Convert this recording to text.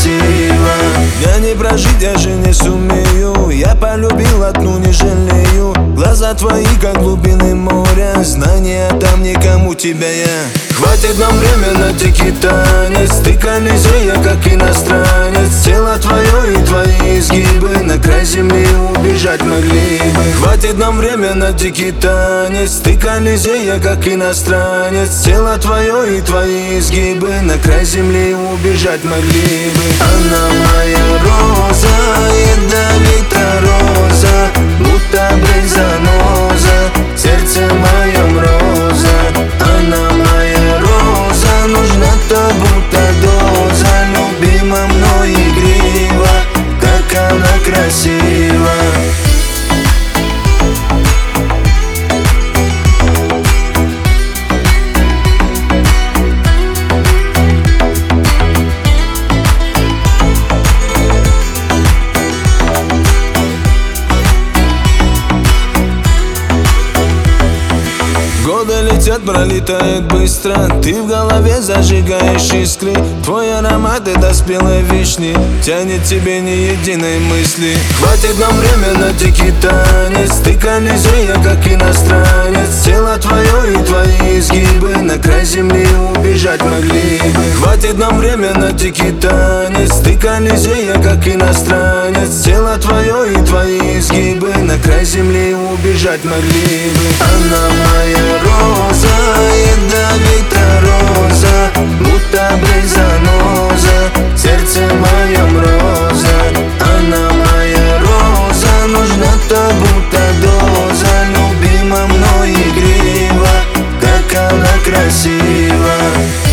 красиво. Я не прожить, я же не сумею. Я полюбил одну, не жалею. Глаза твои, как глубины моря. Знания там никому тебя я. Хватит нам время на дикий танец. Ты Колизея, как иностранец. Тело твое и твои изгибы на край земли убежать могли бы. Хватит нам время на дикий танец. Ты Колизея, как иностранец. Тело твое и твои изгибы на край земли убежать могли бы. Она моя роза, ядовитая роза, будто бризаноза, в сердце моем роза. Она моя роза, нужна то будто доза, любима мной игриво, как она красива. Годы летят, пролетают быстро. Ты в голове зажигаешь искры. Твой аромат — это спелой вишни, тянет тебе ни единой мысли. Хватит нам время на дикий танец. Ты Колизея, как иностранец. Тело твое и твои изгибы на край земли убежать могли бы. Хватит нам время на дикий танец. Ты Колизея, как иностранец. Тело твое и твои изгибы на край земли убежать могли бы. Она моя роза, ядовитая роза, будто бризаноза, в сердце моем роза. Она моя роза, нужна то будто доза, любима мной игриво, как она красива.